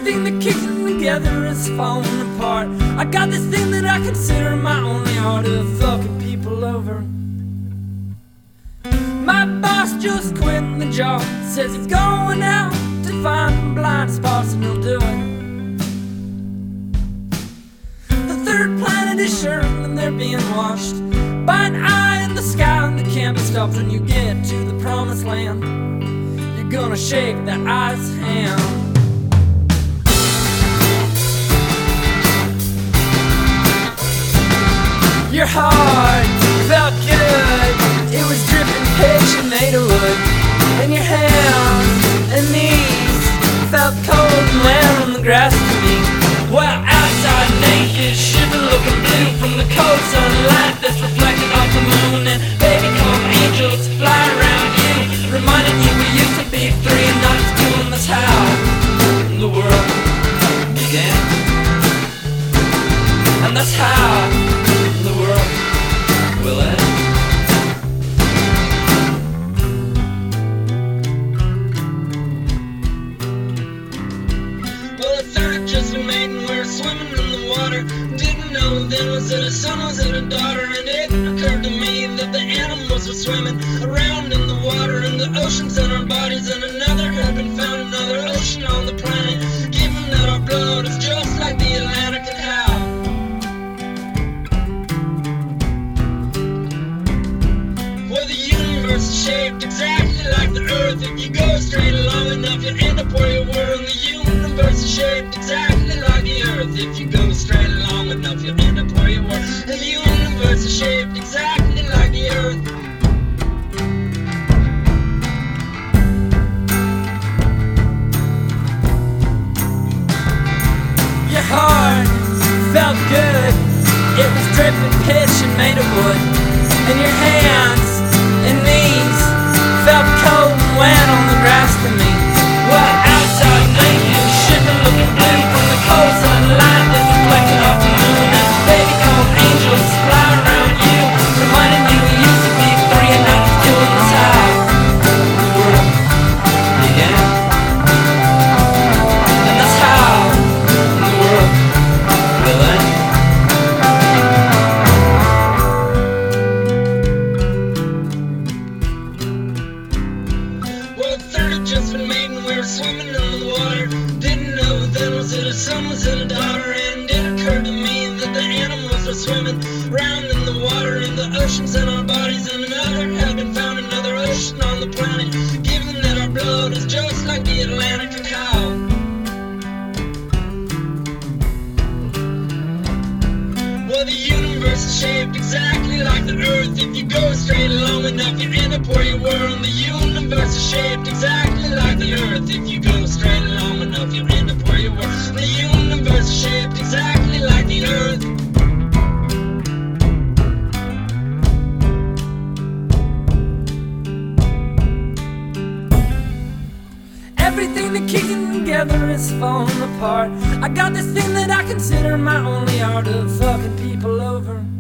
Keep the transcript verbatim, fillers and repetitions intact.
Everything that keeps me together is falling apart. I got this thing that I consider my only art of fucking people over. My boss just quit the job, says he's going out to find blind spots and he'll do it. The third planet is sure and they're being watched by an eye in the sky, and that can't be stopped. When you get to the promised land, you're gonna shake that eye's hand. Your heart felt good, it was dripping pitch and made of wood. And your hands and knees felt cold and wet on the grass to me. Well, outside naked, shiver looking blue from the cold sunlight that's reflected off the moon. And baby come angels fly around you, reminding you we used to be three and not two. And that's how the world began. And that's how the world will end. Well, a third just been made and we're swimming in the water. Didn't know then, was it a son, was it a daughter? And it occurred to me that the animals were swimming around in the water, in the oceans and our bodies. And another had been found, another ocean on the planet, given that our blood is just like the Atlantic. And how shaped exactly like the earth. If you go straight along enough, you end up where you were. And the universe is shaped exactly like the earth. If you go straight along enough, you end up where you were. And the universe is shaped exactly like the earth. Your heart felt good, it was dripping pitch and made of wood. And your hands and knees felt cold and wet on the grass to me. Well, outside naked, shiver looking blue from the cold sunlight that's reflected off the moon. And baby cold angels fly around you, reminding you we used to be three and not two. And that's how the world began. And that's how the world will end. Just been made and we were swimming in the water. Didn't know then, was it a son, was it a daughter? And it occurred to me that the animals were swimming around in the water, in the oceans and our bodies. And another had been found, another ocean on the planet, given that our blood is just like the Atlantic. And how well, the universe is shaped exactly like the earth. If you go straight along enough, you end up where you were. And the universe is shaped exactly like the earth. If you go straight along enough, you end up where you were. The universe is shaped exactly like the earth. Everything that keeps me together is falling apart. I got this thing that I consider my only art of fucking people over.